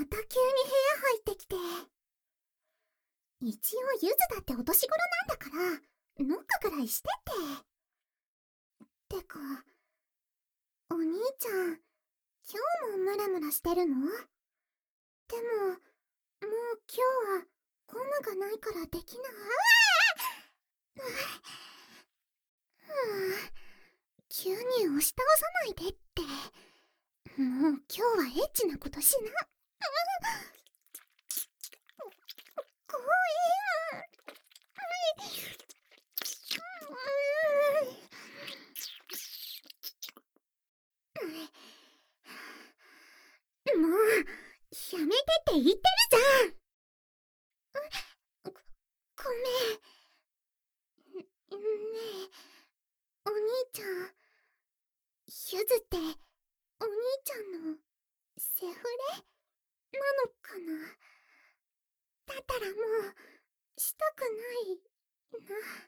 また急に部屋入ってきて。一応ゆずだってお年頃なんだからノックぐらいしてって。てかお兄ちゃん、今日もムラムラしてるの？でももう今日はゴムがないからできない。急に押し倒さないでって。もう今日はエッチなことしな。怖い。もうやめてって言ってるじゃん。ごめん。ねえ、お兄ちゃん、ゆずってお兄ちゃんのセフレなのかな？だったらもうしたくないな。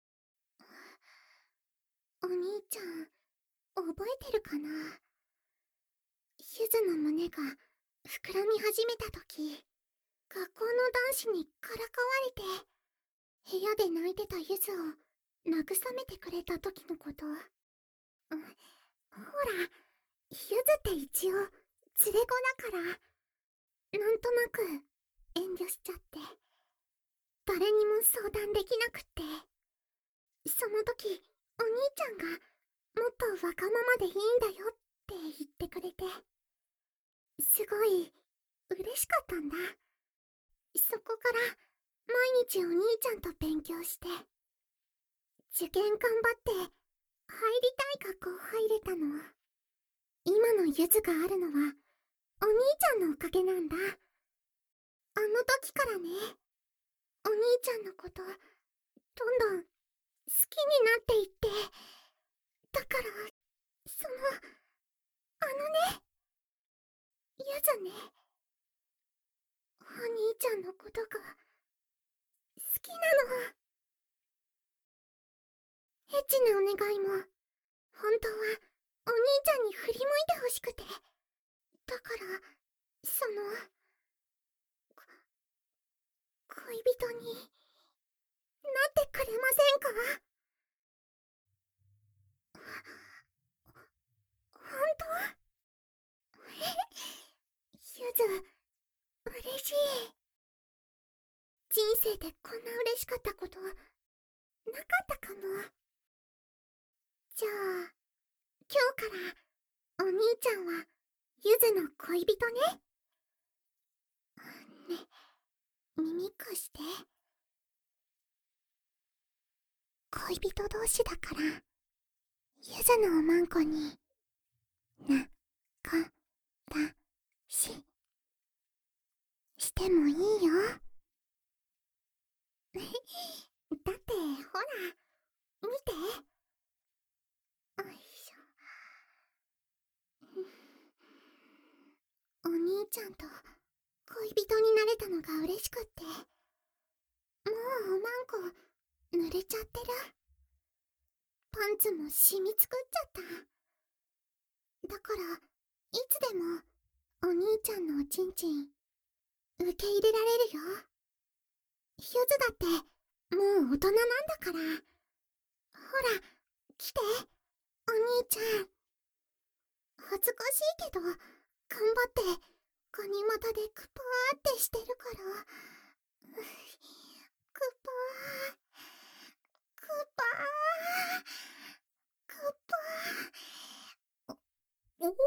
お兄ちゃん覚えてるかな？ゆずの胸が膨らみ始めた時、学校の男子にからかわれて部屋で泣いてたゆずを慰めてくれた時のこと。ほら、ゆずって一応連れ子だから、なんとなく遠慮しちゃって、誰にも相談できなくって。その時お兄ちゃんがもっとわがままでいいんだよって言ってくれて、すごい嬉しかったんだ。そこから毎日お兄ちゃんと勉強して、受験頑張って入りたい学校入れたの。今のゆずがあるのはお兄ちゃんのおかげなんだ。あの時からね、お兄ちゃんのことどんどん好きになっていって。だからあのね、ゆずね、お兄ちゃんのことが好きなの。エッチなお願いも本当はお兄ちゃんに振り向いてほしくて。だから恋人になってくれませんか？本当？ゆず、嬉しい。人生でこんな嬉しかったことなかったかも。じゃあ今日からお兄ちゃんはゆずの恋人ね。ね、耳貸して。恋人同士だからゆずのおまんこになからしてもいいよ。だってほら見て。おいしょ。お兄ちゃんと恋人になれたのが嬉しくって、もうおまんこ濡れちゃってる。パンツも染みつくっちゃった。だからいつでもお兄ちゃんのおちんちん受け入れられるよ。ゆずだってもう大人なんだから。ほら来て、お兄ちゃん。恥ずかしいけど頑張ってガニ股でクパーってしてるから。クパークパークパー。おお、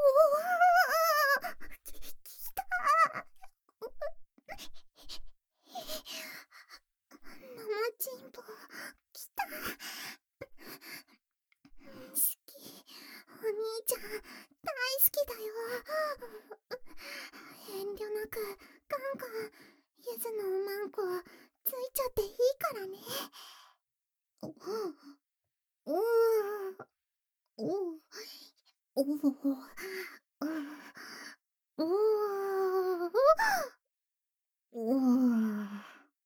きた。生チンポきた。好き、お兄ちゃん大好きだよ。遠慮なくガンガンゆずのおまんこついちゃっていいからね。おおおおおおお。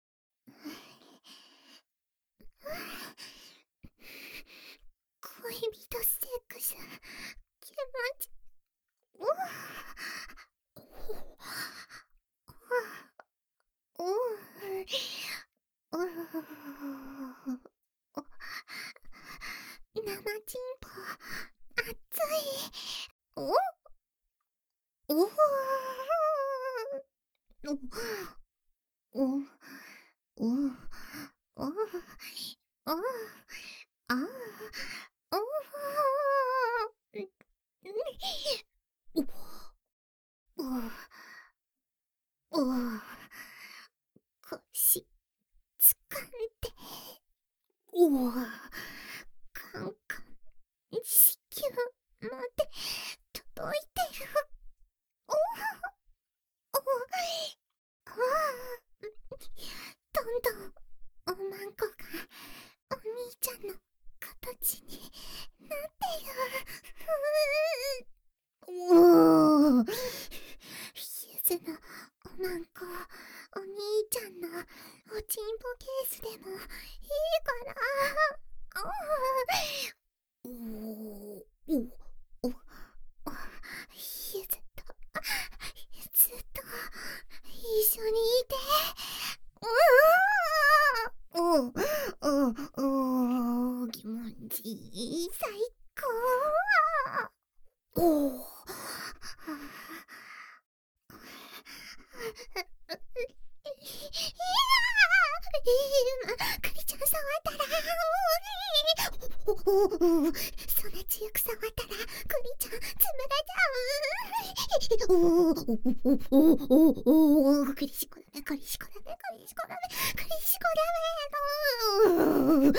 恋人セックス気持ち。 おおおおおおおあおお腰つかんでおおカンカン子宮まで届いてる。おおあどんどんおまんこがお兄ちゃんの形になってる。おおゆずのおまんこお兄ちゃんのおちんぽケースでもいいから。おおおおゆずとずっと一緒にいて。おお気持ちいい最高。おおクリちゃん触ったらそんな強く触ったらクリちゃんつむらじゃう。クリシコダメクリシコダメクリシコダメクリシコダメ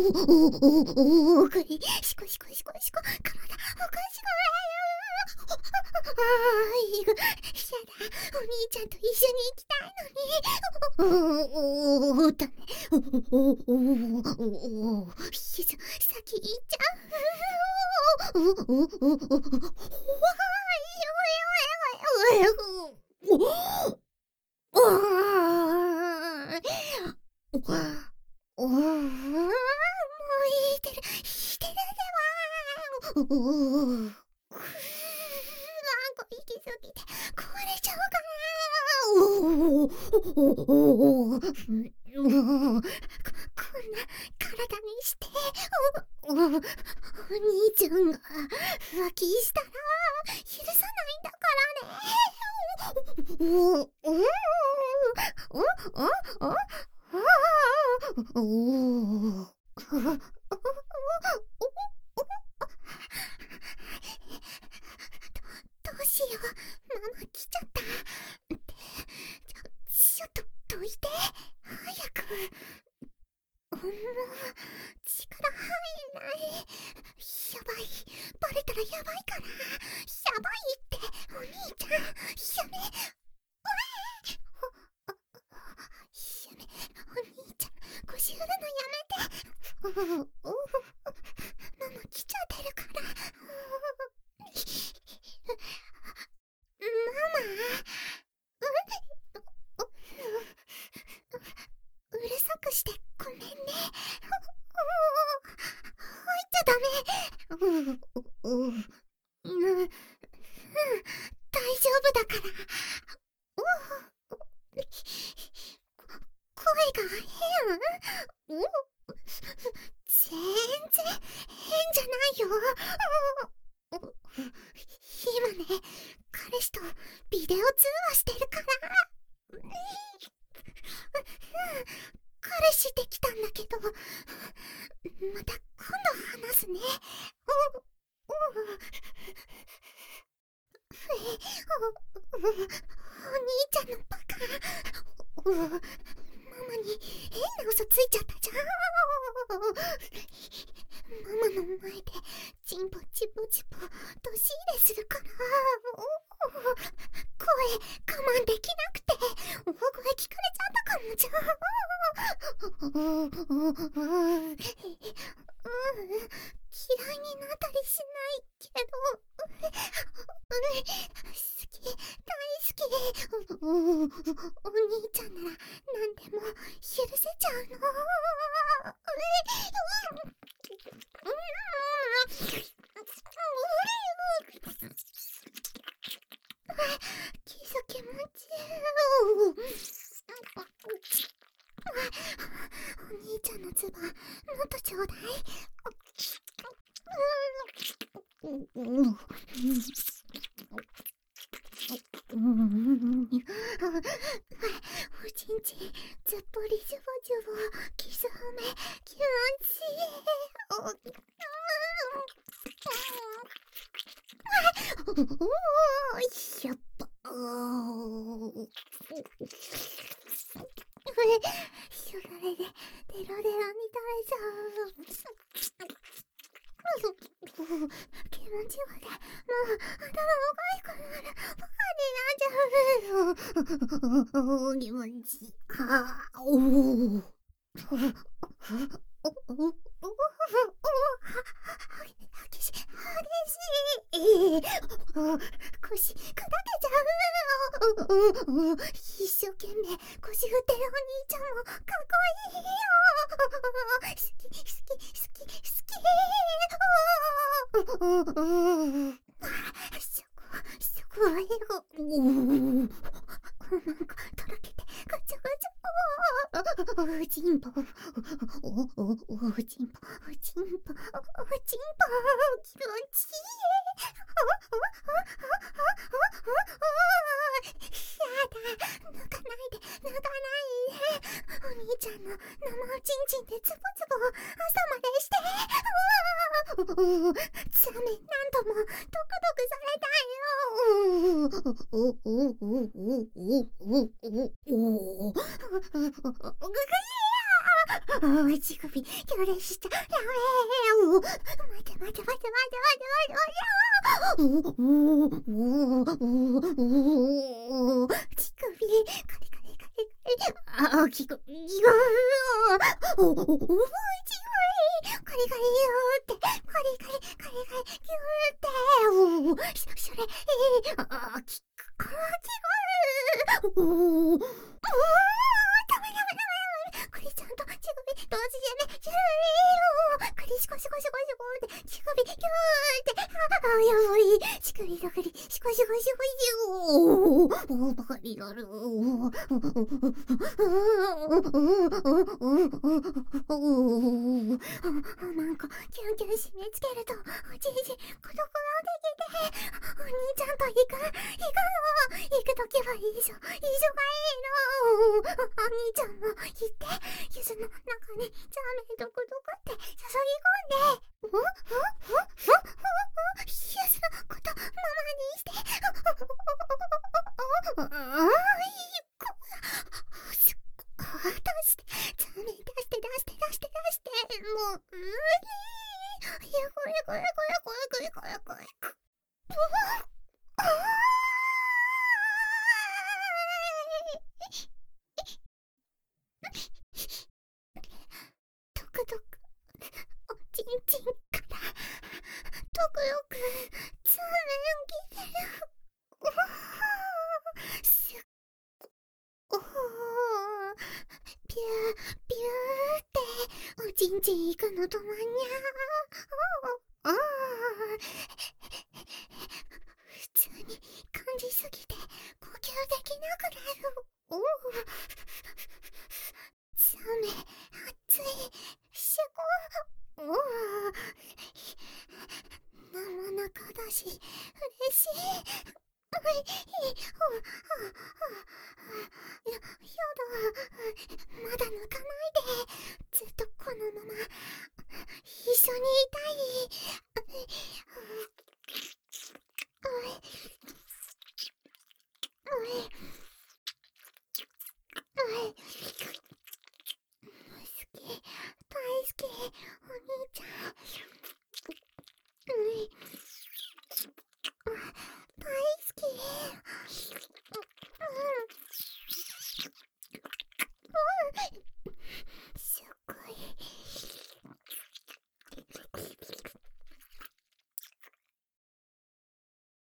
クリシコシコシコシコ体おかしくやだお兄ちゃんと一緒に行きたいのに。だね先行っちゃう。もういいてるでは。息すぎて壊れちゃうかな。こんな体にしてお兄ちゃんが浮気したら許さないんだからね。どうしよう、ママ来ちゃった。ちょっとどいて、早く。力入んない。やばい、バレたらやばいから。やばいって、お兄ちゃん、やめ。やめ、お兄ちゃん、腰振るのやめて。ママ来ちゃってるから。ママうるさくしてごめんね。入っちゃダメ。大丈夫だから。声が変？全然変じゃないよ。今ね、彼氏とビデオ通話してるから。彼氏できたんだけど、また今度話すね。お兄ちゃんのバカ。ママに変な嘘ついちゃったじゃん。ママの前でチンポチポチポどし入れするから。声我慢できなくて大声聞かれちゃったかもじゃん。嫌いになったりしないけど、好き、大好き。お兄ちゃんなら何でも許せちゃうの。キス気持ちいい。お兄ちゃんのズボンもっとちょうだい。 おちんちんずっぽりジュボジュボキス褒め気持ちいい。やっぱしょがれでデロデロに食べちゃう。気持ちよくてもう頭おかしくなる。バカになっちゃう。気持ちいい。おお激しい。腰砕けちゃう。一生懸命腰振ってるお兄ちゃんもかっこいいよ。好き好き好き好き。そこは英語。なんかとろけてガチャガチャ。おちんぽおちんぽ気持ちいい。やだ、抜かないで。お兄ちゃんの生おちんちんでツボツボ朝までして。つめ何度もドクドクされたいよ。乳首行列しちゃダメ。待て。乳首カリカリギゴおちカリカリよってカリカリギューってそれダメこれちゃんと乳首同時じゃねカリシコシコシコシコって乳首ギューってやばい乳首どかりシコシコバカになる。なんかキュンキュン締め付けるとおちんちん孤独ができてお兄ちゃんと行くの。行くときはいいじゃん。がいいの。お兄ちゃんも行ってゆずの中にザーメンドクドクって注ぎ込んでゆずのことママにして出してザーメン出してもう無理。ドクドクおちんちんからドクドクザーメン来てる。すっピューっておちんちん行くのとまにゃ普通に感じすぎて呼吸できなくなる。ザメ熱いしこ生中だし嬉しい。やだ、まだ抜かないで。ずっとこのまま